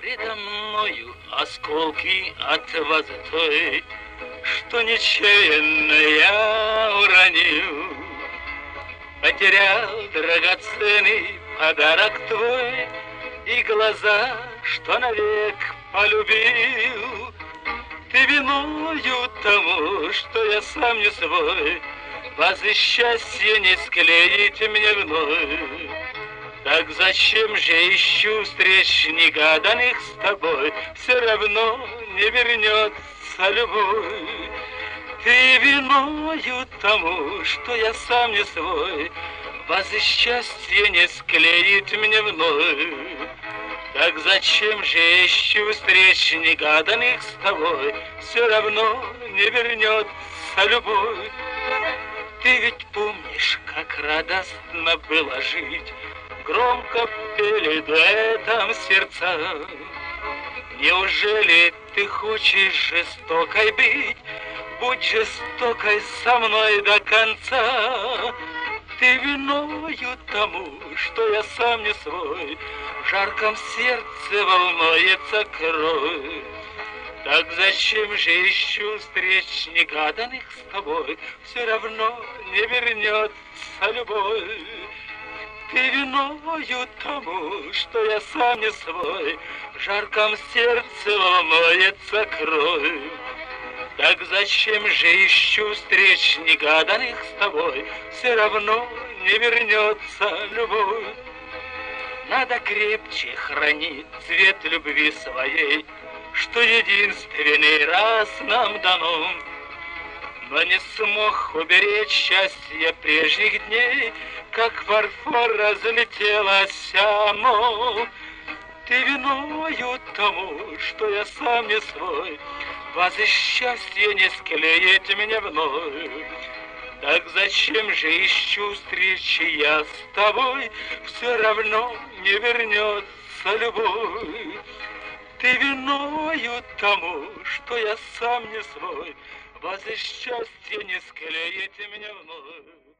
Предо мною осколки от вазы той, что нечаянно я уронил. Потерял драгоценный подарок твой и глаза, что навек полюбил. Ты виною тому, что я сам не свой, вазы счастья не склеить мне вновь. Так зачем же ищу встреч негаданных с тобой? Все равно не вернется любовь. Ты виною тому, что я сам не свой, вазы счастья не склеит мне вновь. Так зачем же ищу встреч негаданных с тобой? Все равно не вернется любовь. Ты ведь помнишь, как радостно было жить, громко пели дуэтом сердца. Неужели ты хочешь жестокой быть? Будь жестокой со мной до конца. Ты виною тому, что я сам не свой, в жарком сердце волнуется кровь. Так зачем же ищу встреч негаданных с тобой? Все равно не вернется любовь. Ты виною тому, что я сам не свой, в жарком сердце волнуется кровь. Так зачем же ищу встреч негаданных с тобой? Все равно не вернется любовь. Надо крепче хранить цвет любви своей, что единственный раз нам дано. Но не смог уберечь счастье прежних дней, как фарфор разлетелось оно. Ты виною тому, что я сам не свой, вазы счастья не склеить меня вновь. Так зачем же ищу встречи я с тобой? Все равно не вернется любовь. Ты виною тому, что я сам не свой, вазы счастья не склеить меня вновь.